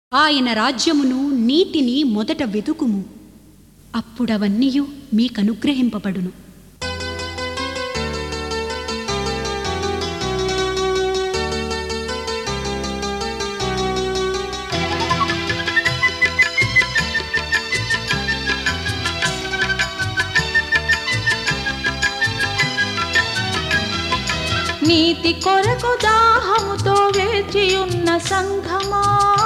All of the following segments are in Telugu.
ఆయన రాజ్యమును నీతిని మొదట వెతుకుము, అప్పుడవన్నీయు మీకనుగ్రహింపబడును. నీతి కొరకు దాహముతో వేచియున్న సంఘమా,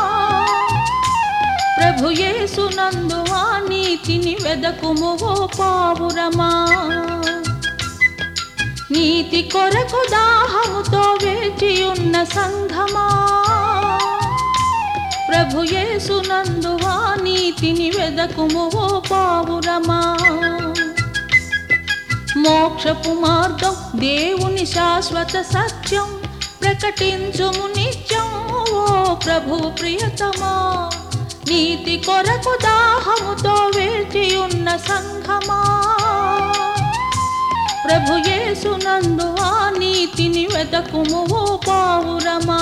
ప్రభు యేసునందు ఆ నీతిని వెదకుము ఓ పావురమా. నీతి కొరకు దాహముతో వేచియున్న సంఘమా, ప్రభు యేసునందు ఆ నీతిని వెదకుము ఓ పావురమా. మోక్షపు మార్గం దేవుని శాశ్వత సత్యం ప్రకటించుము నిత్యం ఓ ప్రభు ప్రియతమా. నీతి కొరకు దాహముతో వేచియున్న సంఘమా, ప్రభు యేసునందు ఆ నీతిని వెదకుము ఓ పావురమా.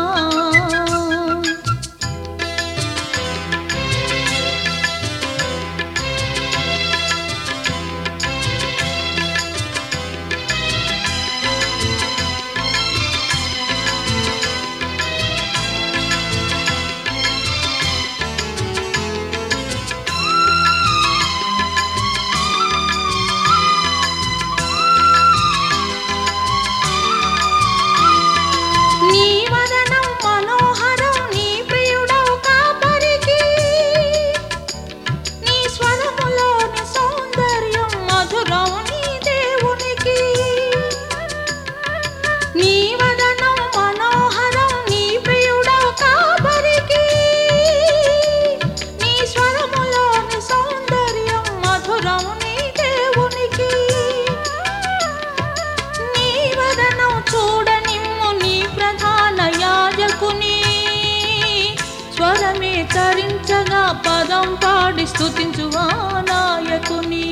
తరించగా పదం పాడి స్తుతించువా నాయకుని.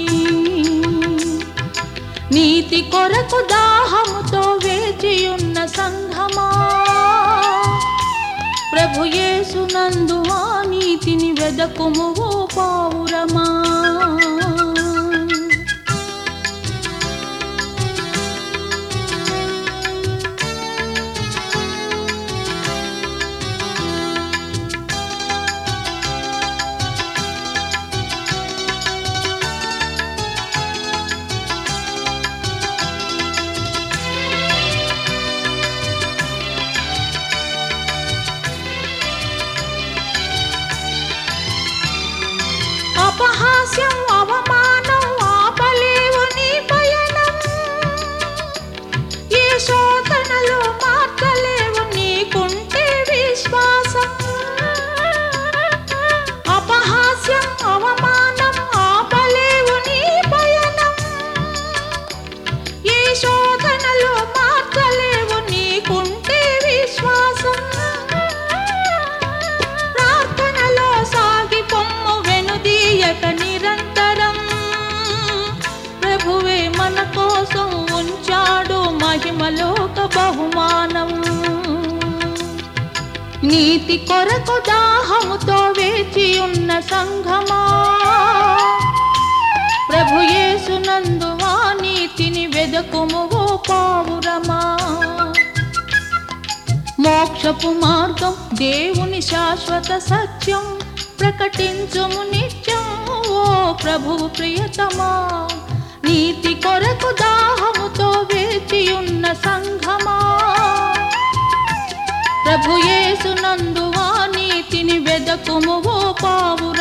నీతి కొరకు దాహముతో వేచియున్న సంఘమా, ప్రభు యేసునందు ఆ నీతిని వెదకుము ఓ పావురమా. అపహాస్యం అవమానం ఆపలేవు నీ పయనం, ఏ శోధనలో మార్చలేవు నీకుంటే విశ్వాసం. అపహాస్యం అవమానం ఆపలేవు నీ పయనం, ఏ శోధనలో మార్చలేవు నీకుంటే విశ్వాసం. ప్రార్థనలో సాగి పొమ్ము వెనుదీయక నిరంతరం, ప్రభువే మన కోసం ఉంచాడు మహిమలోక బహుమానం. నీతి కొరకు దాహముతో వేచియున్న సంఘమా, ప్రభు యేసునందు ఆ నీతిని వెదకుము ఓ పావురమా. మోక్షపు మార్గం దేవుని శాశ్వత సత్యం ప్రకటించుము నిత్యం ఓ ప్రభు ప్రియతమా. నీతి కొరకు దాహముతో వేచియున్న సంఘమా, ప్రభు యేసునందు ఆ నీతిని వెదకుము ఓ పావురమా.